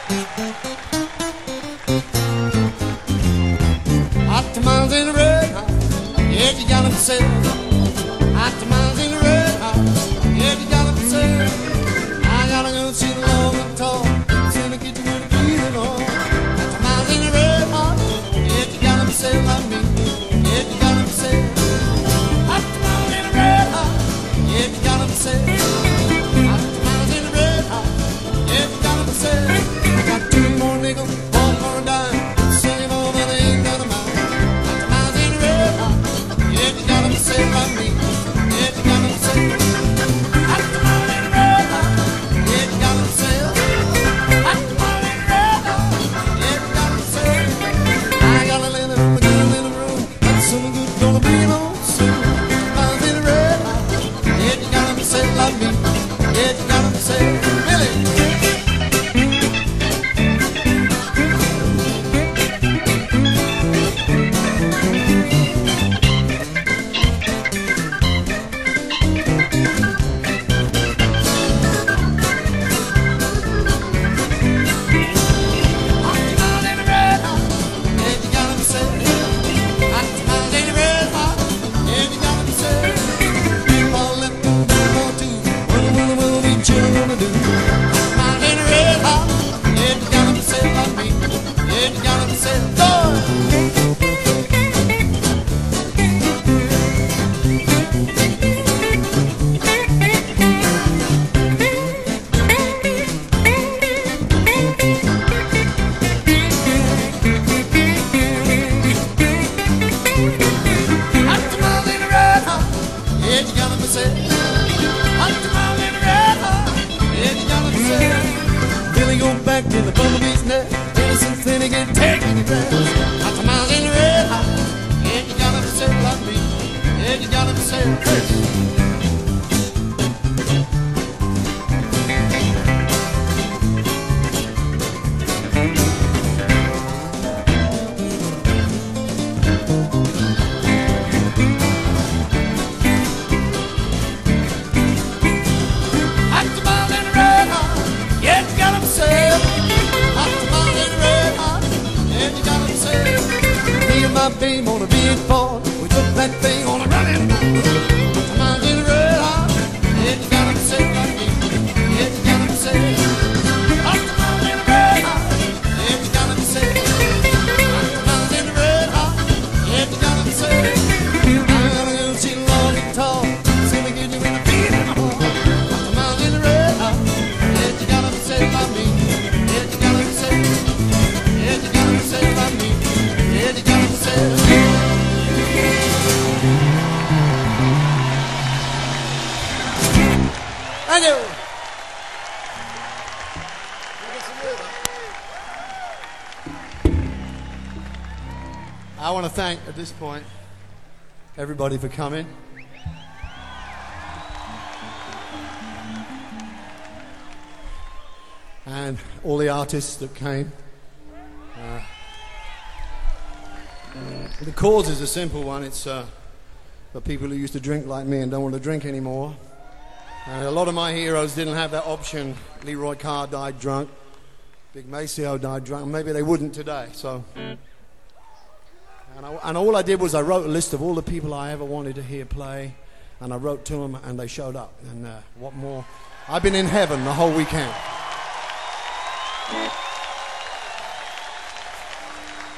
Hot tamales in the red hot, yeah, you got them for sale. Hot tamales in the red hot, yeah, you got them for sale. I gotta go see the long and tall, see the kitchen with the keys and all. Hot tamales in the red hot, yeah, you got them for sale. I mean, yeah, you got them for sale. Hot tamales in the red hot, yeah, you got them for sale. Hot tamales in the red hot, yeah, you got them for sale. I got 2 more nickels, 1 more dime, save all that ain't none of mine. Hot tamales in the red hot, yeah, you got them for sale. I mean, yeah, you got them for sale. Hot tamales in the red hot, yeah, you got them for sale. Hot tamales in the red hot, yeah, you got them for sale. I got a little girl in the room, that's some good gonna be on soon. Tamales in the red hot, yeah, you got them for sale. I mean, yeah, you got them for sale. Billy. Babe on a big Ford, we took that thing on a running board. Tamales in the red hot, yeah, you got them for sale. Yeah, you got them for sale. Hot tamales in the red hot, yeah, you got them for sale. Hot tamales in the red hot, yeah, you got them for sale. I'm gonna go see the long and tall, see me get you in the beat in the hall. Hot tamales in the red hot, yeah, you got them for sale. I mean, yeah, you got them for sale. Yeah, you got them for sale. I mean, yeah, you got them for sale. Thank you. I want to thank, at this point, everybody for coming. And all the artists that came. The cause is a simple one. It's for people who used to drink like me and don't want to drink anymore. And a lot of my heroes didn't have that option. Leroy Carr died drunk. Big Maceo died drunk. Maybe they wouldn't today. So, and all I did was I wrote a list of all the people I ever wanted to hear play, and I wrote to them, and they showed up. And what more? I've been in heaven the whole weekend.